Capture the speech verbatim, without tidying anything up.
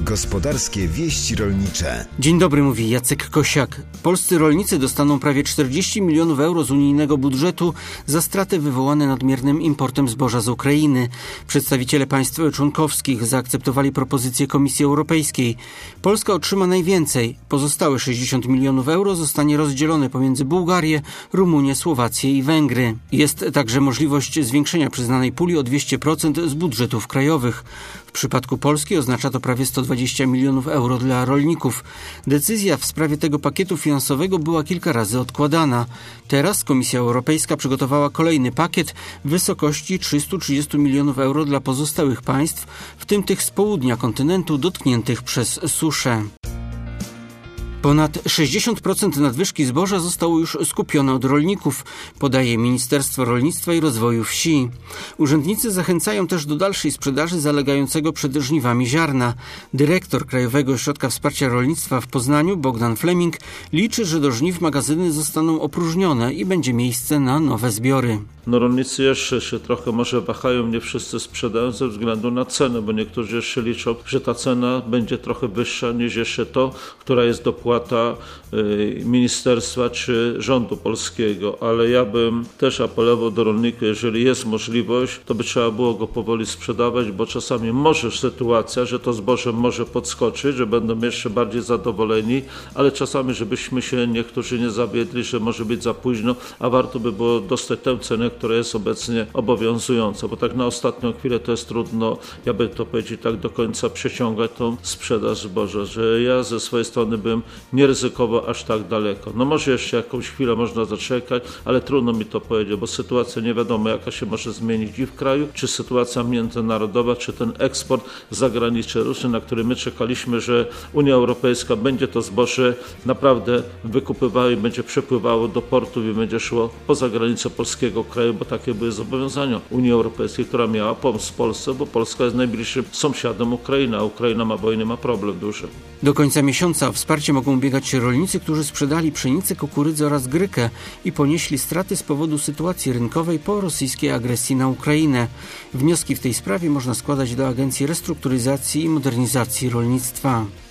Gospodarskie wieści rolnicze. Dzień dobry, mówi Jacek Kosiak. Polscy rolnicy dostaną prawie czterdzieści milionów euro z unijnego budżetu za straty wywołane nadmiernym importem zboża z Ukrainy. Przedstawiciele państw członkowskich zaakceptowali propozycję Komisji Europejskiej. Polska otrzyma najwięcej. Pozostałe sześćdziesiąt milionów euro zostanie rozdzielone pomiędzy Bułgarię, Rumunię, Słowację i Węgry. Jest także możliwość zwiększenia przyznanej puli o dwieście procent z budżetów krajowych. W przypadku Polski oznacza to prawie sto dwadzieścia milionów euro dla rolników. Decyzja w sprawie tego pakietu finansowego była kilka razy odkładana. Teraz Komisja Europejska przygotowała kolejny pakiet w wysokości trzysta trzydzieści milionów euro dla pozostałych państw, w tym tych z południa kontynentu dotkniętych przez suszę. Ponad sześćdziesiąt procent nadwyżki zboża zostało już skupione od rolników, podaje Ministerstwo Rolnictwa i Rozwoju Wsi. Urzędnicy zachęcają też do dalszej sprzedaży zalegającego przed żniwami ziarna. Dyrektor Krajowego Ośrodka Wsparcia Rolnictwa w Poznaniu, Bogdan Fleming, liczy, że do żniw magazyny zostaną opróżnione i będzie miejsce na nowe zbiory. No rolnicy jeszcze się trochę może wahają, nie wszyscy sprzedają ze względu na cenę, bo niektórzy jeszcze liczą, że ta cena będzie trochę wyższa niż jeszcze to, która jest dopłata y, ministerstwa czy rządu polskiego, ale ja bym też apelował do rolników, jeżeli jest możliwość, to by trzeba było go powoli sprzedawać, bo czasami może sytuacja, że to zboże może podskoczyć, że będą jeszcze bardziej zadowoleni, ale czasami, żebyśmy się niektórzy nie zawiedli, że może być za późno, a warto by było dostać tę cenę, która jest obecnie obowiązująca, bo tak na ostatnią chwilę to jest trudno, ja bym to powiedzieć tak do końca przeciągać tą sprzedaż zboża, że ja ze swojej strony bym nie ryzykował aż tak daleko. No może jeszcze jakąś chwilę można zaczekać, ale trudno mi to powiedzieć, bo sytuacja nie wiadomo jaka się może zmienić i w kraju, czy sytuacja międzynarodowa, czy ten eksport zagraniczny różny, na który my czekaliśmy, że Unia Europejska będzie to zboże naprawdę wykupywała i będzie przepływało do portów i będzie szło poza granicę polskiego kraju, bo takie były zobowiązania Unii Europejskiej, która miała pomóc Polsce, bo Polska jest najbliższym sąsiadem Ukrainy, a Ukraina ma wojnę, ma problem duży. Do końca miesiąca o wsparcie mogą ubiegać się rolnicy, którzy sprzedali pszenicę, kukurydzę oraz grykę i ponieśli straty z powodu sytuacji rynkowej po rosyjskiej agresji na Ukrainę. Wnioski w tej sprawie można składać do Agencji Restrukturyzacji i Modernizacji Rolnictwa.